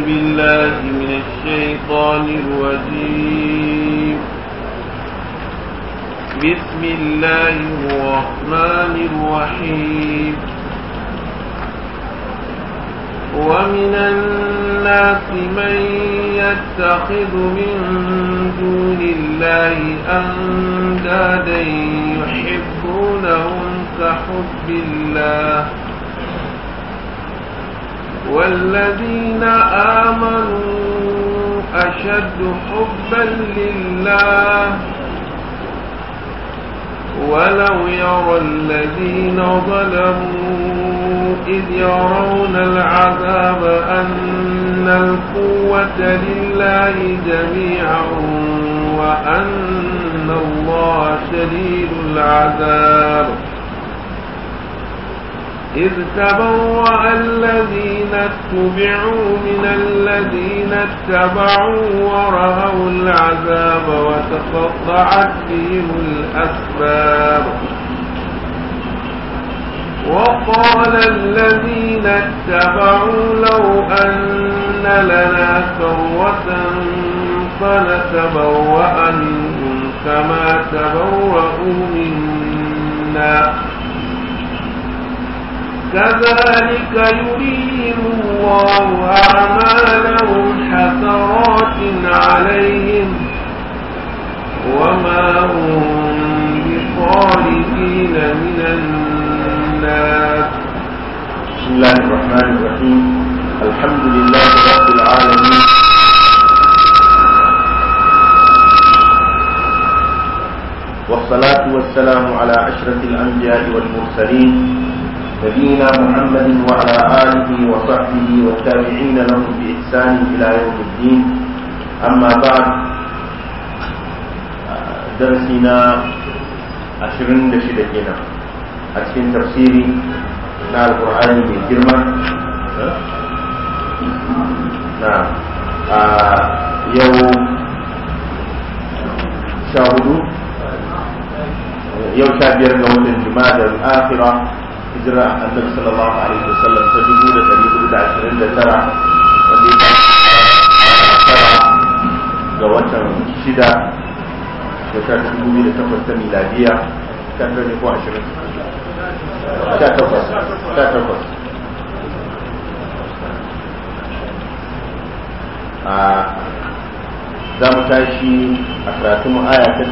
بالله من الشيطان الرجيم. بسم الله الرحمن الرحيم. ومن الناس من يتخذ من دون الله أندادا يحبونهم كحب الله والذين آمنوا أشد حبا لله ولو يرى الذين ظلموا إذ يرون العذاب أن القوة لله جميعا وأن الله شديد العذاب إذ تبرأ الذين اتبعوا من الذين اتبعوا ورأوا العذاب وتقطعت بهم الأسباب وقال الذين اتبعوا لو أن لنا كرة فنتبوأ منهم كما تبوأوا منا كذلك يريهم الله أعمالهم حسرات عليهم وما هم بخارجين من النار. بسم الله الرحمن الرحيم. الحمد لله رب العالمين والصلاة والسلام على أشرف الأنبياء والمرسلين نبينا محمد وعلى آله وصحبه والتابعين لهم بإحسان إلى يوم الدين. أما بعد، درسنا 26 kenan a cikin tafsiri na alkur'ani mai girma. Yau 15 ga watan Jumada al-Akhirah, hijira annabi sallallahu alaihi wasallam ta 1429, wanda ya fara ga watan 6 shekarar 2008 ta miladiya. kan ne ko 18 za mu tashi a karatun aya ta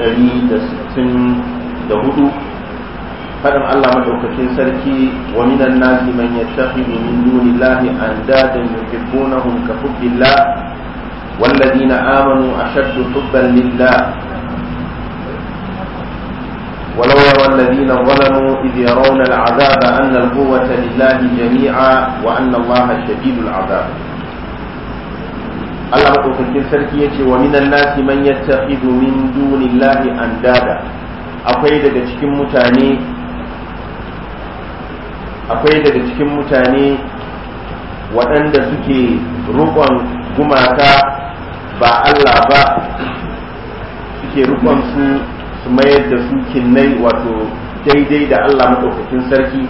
164. فدم الله مدوكتين سركي ومن الناس من يتخذ من دون الله أندادا يحبونهم كحب الله والذين آمنوا أشد حبا لله ولو يرى الذين ظلموا إذ يرون العذاب أن القوة لله جميعا وأن الله شديد العذاب. الله مدوكتين سركي ومن الناس من يتخذ من دون الله أندادا. akwai daga cikin mutane waɗanda suke roƙon gumaka ba Allah ba, suke roƙon su mayar da su kinnai, wato daidai da Allah maɗaukakin sarki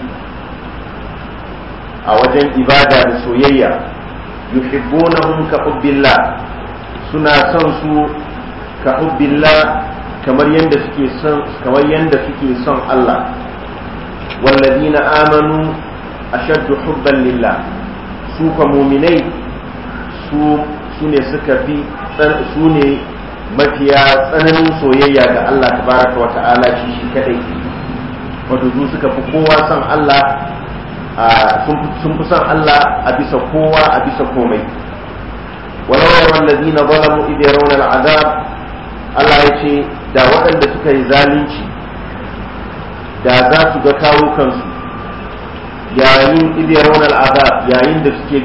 a wajen ibada da soyayya. yuhibbunahum ka hubbillah, suna son su ka hubbillah, kamar yanda suke son Allah. والذين آمنوا أشد حبا لله، سوف مؤمني سوني سكفي سوني متيا tsananin soyayya ga Allah tabaraka wa ta'ala shi kadai, wato su suka fi kowa son Allah, sun fi son Allah a bisa kowa, a bisa komai. walau yawan ladina zalamu idh yarawna al'azab, Allah ya ce da waɗanda suka yi zalunci da za su ga kawo kansu yayin idiyarun al'azab, yayin da suke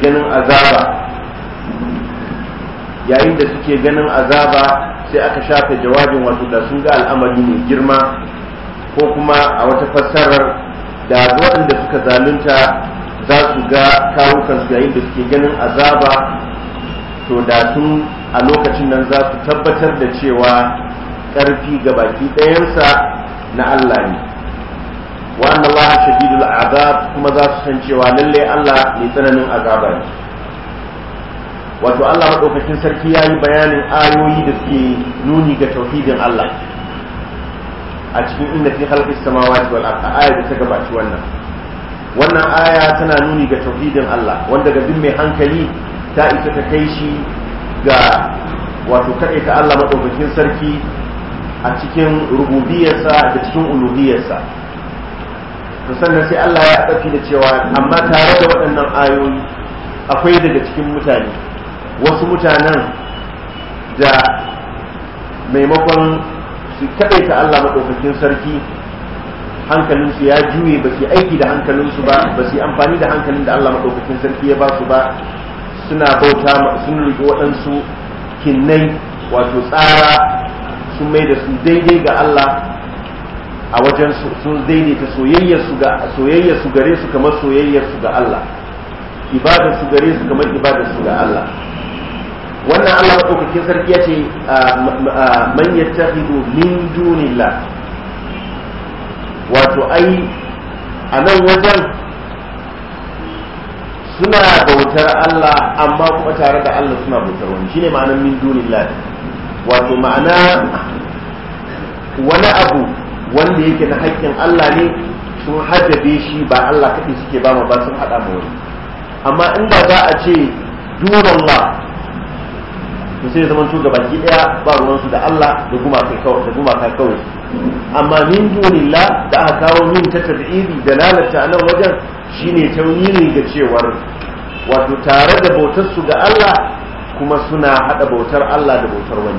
ganin azaba, sai aka shafe jawabin, wato da sun ga al'amari mai girma, ko kuma a wata fassarar da waɗanda suka zalunta za su ga kawo kansu yayin da suke ganin azaba, to da tun a lokacin nan za su tabbatar da cewa ƙarfi ga baki ɗayansa na Allah ne. wa anna Allah shadidul azab, kuma za su san cewa lalle Allah mai tsananin azaba ne. wato Allah madaukakin sarki yayi bayanin ayoyi da suke nuni ga tauhidin Allah a cikin inda fi khalqis samawati wal ardi aya da ta gabaci wannan aya tana nuni ga tauhidin Allah wanda ga duk mai hankali ta isa ta kai shi ga wato kaɗai ta Allah madaukakin sarki a cikin rububiyarsa da cikin uluhiyarsa. To sannan sai Allah ya ɗauki da cewa amma tare da waɗannan ayoyi akwai daga cikin mutane wasu mutanen da maimakon su kaɗai ta Allah maɗaukakin sarki hankalinsu ya juye ba su aiki da hankalinsu ba su yi amfani da hankalin da Allah maɗaukakin sarki ya ba su ba, suna bauta sun riƙe waɗansu kinnai wato tsara sun mai da su daidai ga Allah a wajen sun daidaita soyayyarsu gare su kamar soyayyarsu ga Allah, ibadarsu gare su kamar ibadarsu ga Allah. Wannan Allah maɗaukakin sarki ya ce man yattakhidhu min dunillah, wato ai a nan wajen suna bautar Allah amma kuma tare da Allah suna bautar wani, shine ma'anar min dunillah, wato ma'ana wani abu wanda yake na haƙƙin Allah ne sun hajjabe shi ba Allah kaɗai suke ba ma ba sun haɗa ma wani. Amma inda za a ce dunallah to sai zaman to gabaki daya ba ruwansu da Allah da gumaka kawai. Amma min dunillah da aka kawo min ta tad'iri da lalata a nan wajen shine tauniri ga cewar wato tare da bautar su ga Allah kuma suna hada bautar Allah da bautar wani.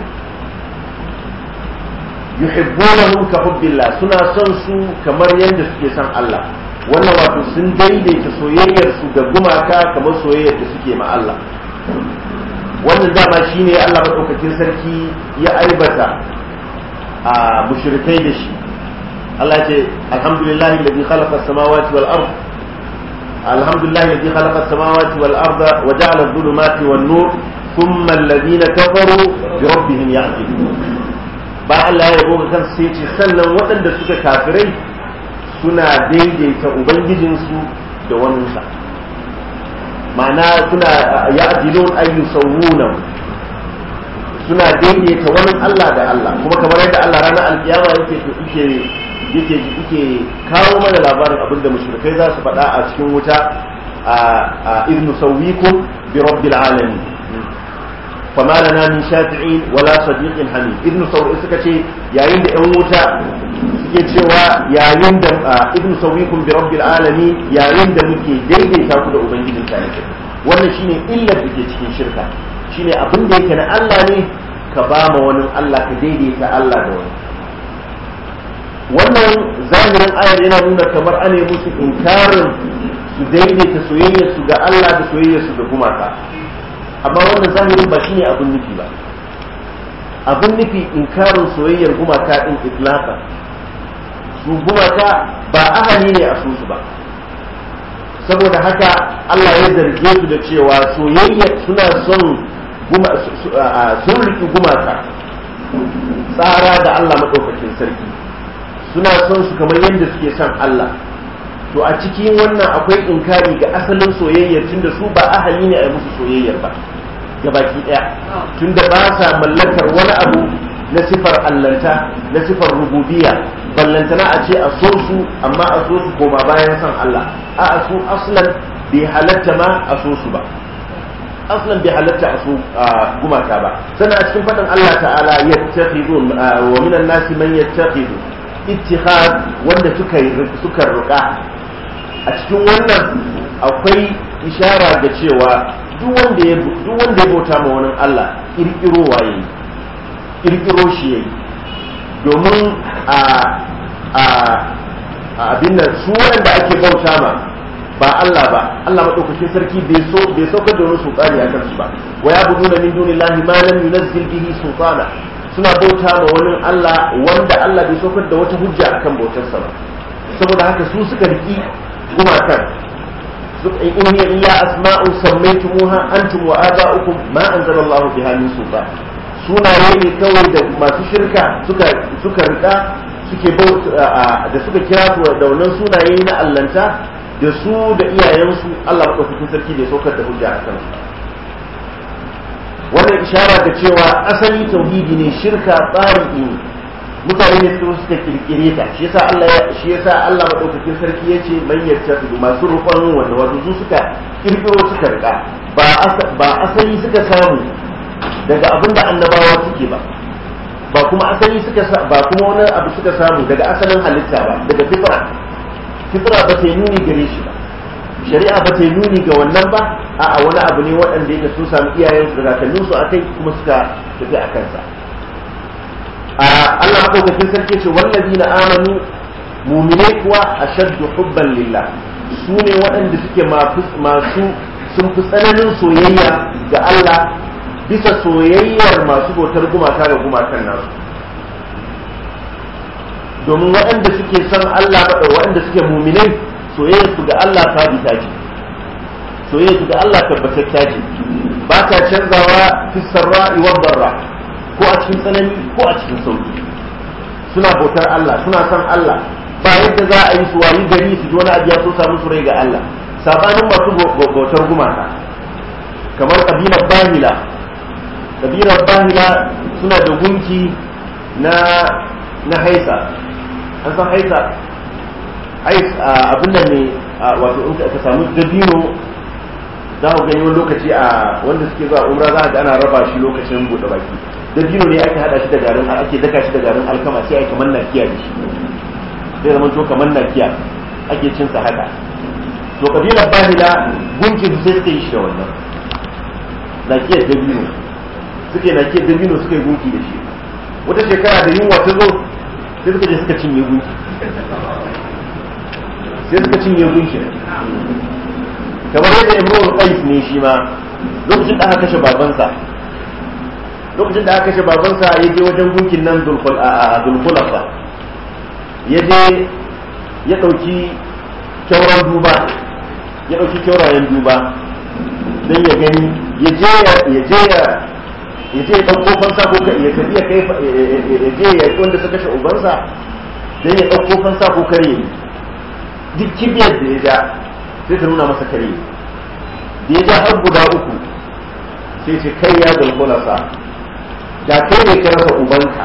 Yuhibbunahum ka hubbillah, suna son su kamar yadda suke son Allah. Wannan wato sun daidaita soyayyar su ga gumaka kamar soyayyar da suke ma Allah. Wannan dama shine Allah madaukakin sarki ya aibata a mushrikai da shi. Allah ce alhamdulillahi alladhi khalaqa as-samawati wal ard, alhamdulillahi alladhi khalaqa as-samawati wal arda wa ja'ala adh-dhulumati wan nur thumma alladhina kafaru bi rabbihim ya'dilun. Ba Allah ya goga kan sai ce sannan waɗanda suka kafirai suna daidaita ubangijinsu da waninsa, ma'ana suna ya'dilun ay yusawwuna, suna daidaita wani Allah da Allah. Kuma kamar yadda Allah ranar alkiyama yake kawo mana labarin abinda mushrikai za su faɗa a cikin wuta a idnu sawwikum bi rabbil alamin fama lana min shafi'in wala sadiqin hamid. Ibn Sawwi suka ce yayin da ƴan wuta suke cewa yayin da ibn Sawwikum bi rabbil alamin, yayin da muke daidaita ku da ubangijin tarihi. Wannan shine illar da ke cikin shirka, shine abin da yake na Allah ne ka ba ma wani Allah, ka daidaita Allah da wani. Wannan zahirin ayar yana nuna kamar ana musu inkarin su daidaita soyayyarsu ga Allah da soyayyarsu ga gumaka, amma wannan zahirin ba shine abin nufi ba. Abin nufi inkarin soyayyar gumaka din itlaka, su gumaka ba ahali ne a su ba, saboda haka Allah ya zarge su da cewa soyayya suna son sun riki gumaka tsara da Allah madaukakin sarki, suna son su kamar yadda suke son Allah. To a cikin wannan akwai inkari ga asalin soyayyar, tunda su ba ahali ne a yi musu soyayyar ba gabaki daya, tunda ba sa mallakar wani abu na sifar allanta, na sifar rububiyya, ballantana a ce a so su amma a so su koma bayan san Allah. A su aslan bai halatta ma a so su ba, aslan bai halatta a so gumaka ba. Sannan a cikin faɗin Allah ta'ala yattakhidun wa minan nasi man yattakhidu, ittikhad wanda suka ruka. A cikin wannan akwai ishara ga cewa duk wanda ya bauta ma wani Allah kirkiro shi yayi, domin abin nan su wanda ake bauta ma ba Allah ba, Allah madaukakin sarki bai saukar da wani sultani akan su ba. Wa ya'buduna min dunillahi ma lam yunzil bihi sultana, suna bauta ma wani Allah wanda Allah bai saukar da wata hujja akan bautarsa ba. Saboda haka su suka riki gumakan, in hiya illa asma'un sammaytumuha antum wa aba'ukum ma anzalallahu biha min sultan. Sunaye ne kawai da masu shirka suka rika da suka kira su da wannan sunaye na allanta, da su da iyayensu Allah madaukakin sarki bai saukar da hujja a kansu. wannan ishara da cewa asali tauhidi ne, shirka tsari ne, mutane ne suka kirkire ta. Shi yasa Allah madaukakin sarki yace man yattafi masu rukun wanda wato su suka kirkiro suka rika ba asali suka samu daga abinda annabawa suke ba kuma asali ba kuma wani abu suka samu daga asalin halitta ba, daga fitra ba ta yi nuni gare shi ba, shari'a ba ta yi nuni ga wannan ba, a'a wani abu ne waɗanda yake sun samu iyayensu da kakanninsu a kai kuma suka tafi a kansa. Allah madaukakin sarki ce wallazina amanu mu'minai kuwa ashaddu hubban lillah, su ne waɗanda suke masu sun fi tsananin soyayya ga Allah bisa soyayyar masu bautar gumaka ga gumakan nasu. Domin waɗanda suke son Allah waɗanda suke mu'minai soyayyar su ga Allah sabita ce, soyayyar su ga Allah tabbatacce ce, ba ta canzawa fi sarra'i wa darra, ko a cikin tsanani ko a cikin sauki. Suna bautar Allah, suna son Allah, ba yadda za a yi su wayi gari su ji wani abu ya so samu su rai ga Allah. Sabanin masu bautar gumaka kamar kabilar Bahila suna da gunki na Haisa. An san Haisa abin da ne wato in ka samu dabino za ku gani wani lokaci a wanda suke zuwa umra za ga ana raba shi lokacin buɗe baki. Dabino ne ake hada shi da garin, ake daka shi da garin alkama sai ake kamar nakiya da shi, sai zama to kamar nakiya ake cin sa haka. To kabilar Bahila gunkin sai suka yi shi da wannan nakiyar dabino, suka yi gunki da shi. Wata shekara da yunwa ta zo sai suka je suka cinye gunki, kamar yadda Imrul Qais ne shi ma lokacin da aka kashe babansa ya je wajen gunkin nan Dulkhulafa, ya je ya ɗauki kyaurayen duba don ya gani, ya je ya ɗauko fansa ko ya tafi ya kai ya je ya wanda suka kashe ubansa don ya ɗauko fansa ko kare, duk kibiyar da ya ja sai ta nuna masa kare, da ya ja har guda 3 sai ce kai ya Dulkhulafa, da kai ne ka rasa ubanka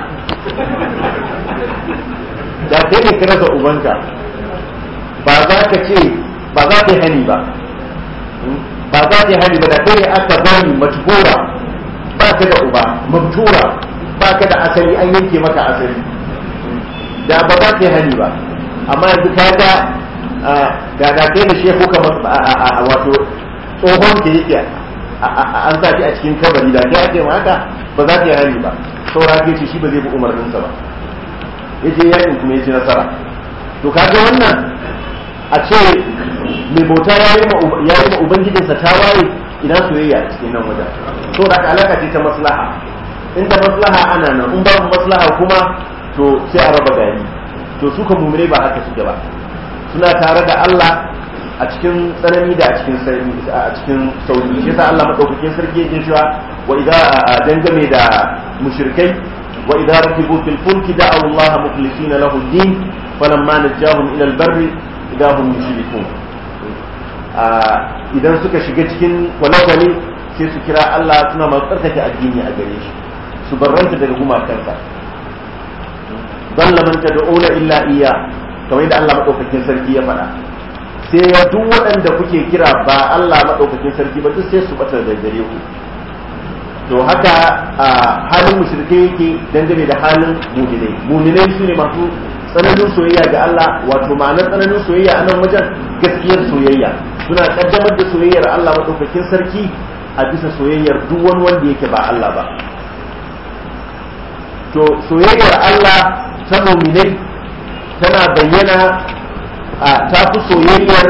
ba za ka yi hani ba da kai ne aka bani matbura, ba ka da uba, mabtura ba ka da asali, an yanke maka asali, da ba za ka yi hani ba. Amma yanzu ka ga da kai da shehu kamar wato tsohon da yake an sa shi a cikin kabari, da kai ake ma haka ba za ka yi hani ba. Saura ke ce shi ba zai bi umarninsa ba, yaje yakin kuma ya ci nasara. To kaga wannan a ce mai bauta ya yi ma ubangijinsa ta waye, ina soyayya a cikin nan wajen. So da alaka ce ta maslaha, inda maslaha ana nan, in babu maslaha kuma to sai a raba gari. To su ka mumune ba haka suke ba, suna tare da Allah a cikin tsanani da a cikin sauki. Shi yasa Allah madaukakin sarki yake cewa wa idza dangame da mushrikai wa idza rakibu fil fulki da'u Allah mukhlisina lahu ad-din falamma najahum ila al-barri idza hum yushrikun. Idan suka shiga cikin kwalakwale sai su kira Allah suna masu tsarkake addini a gare shi, su barranta daga gumakansa. dalla man tad'una illa iya, kamar yadda Allah madaukakin sarki ya faɗa. Sai ya duk waɗanda kuke kira ba Allah madaukakin sarki ba duk sai su bata da gare ku. To haka halin mushrikai yake dangane da halin mu'minai. Mu'minai su ne masu tsananin soyayya ga Allah, wato ma'anar tsananin soyayya a nan wajen gaskiyar soyayya. Suna kaddamar da soyayyar Allah madaukakin sarki a bisa soyayyar duk wani wanda yake ba Allah ba. To soyayyar Allah ta mu'minai tana bayyana ta fi soyayyar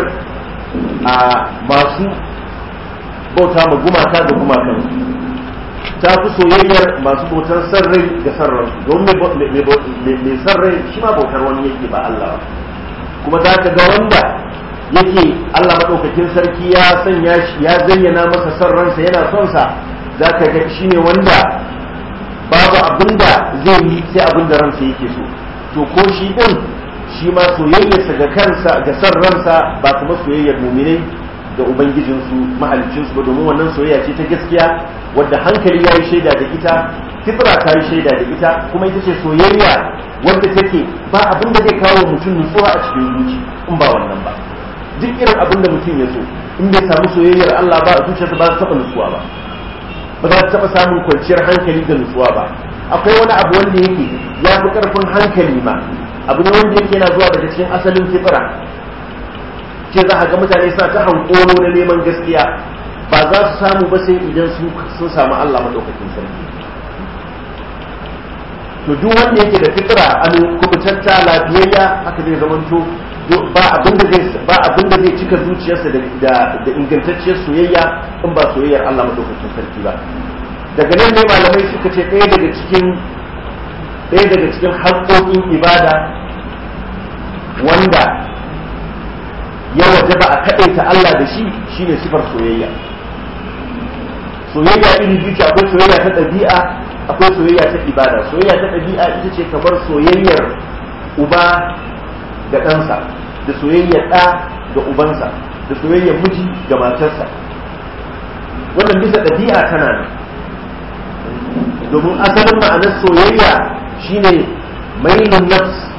masu bauta ma gumaka da gumakansu, ta fi soyayyar masu bautar sarrai da sarransu, don mai sarrai shi ma bautar wani yake ba Allah ba. Kuma za ka ga wanda yake Allah maɗaukakin sarki ya sanya shi ya zayyana masa sarransa yana son sa, za ka ga shi ne wanda babu abinda zai yi sai abinda ransa yake so. To ko shi din shi ma soyayyarsa ga kansa ga san ransa ba kuma soyayyar mu'minai ga ubangijinsu mahaliccinsu ba, domin wannan soyayya ce ta gaskiya wadda hankali ya yi shaida da ita, fitra ta yi shaida da ita, kuma ita ce soyayya wadda take ba abin da zai kawo mutum nutsuwa a cikin zuci in ba wannan ba. Duk irin abin da mutum ya so in bai samu soyayyar Allah ba, zuciyarsa ba za ta taɓa nutsuwa ba, ba za ta taɓa samun kwanciyar hankali da nutsuwa ba. Akwai wani abu wanda yake ya fi ƙarfin hankali ma, abu ne wanda yake yana zuwa daga cikin asalin fitra, ce za a ga mutane suna ta hankoro na neman gaskiya, ba za su samu ba sai idan sun samu Allah madaukakin sarki. To duk wanda yake da fitra an kubutatta lafiyayya haka zai zamanto ba abin da zai cika zuciyarsa da ingantacciyar soyayya in ba soyayyar Allah madaukakin sarki ba. Daga nan ne malamai suka ce ɗaya daga cikin haƙoƙin ibada wanda ya wajaba a kaɗaita Allah da shi shine sifar soyayya. Soyayya iri biyu ce, akwai soyayya ta ɗabi'a, akwai soyayya ta ibada. Soyayya ta ɗabi'a ita ce kamar soyayyar uba ga ɗansa, da soyayyar ɗa ga ubansa, da soyayyar miji ga matarsa. Wannan bisa ɗabi'a tana nan, domin asalin ma'anar soyayya shine mailun nafs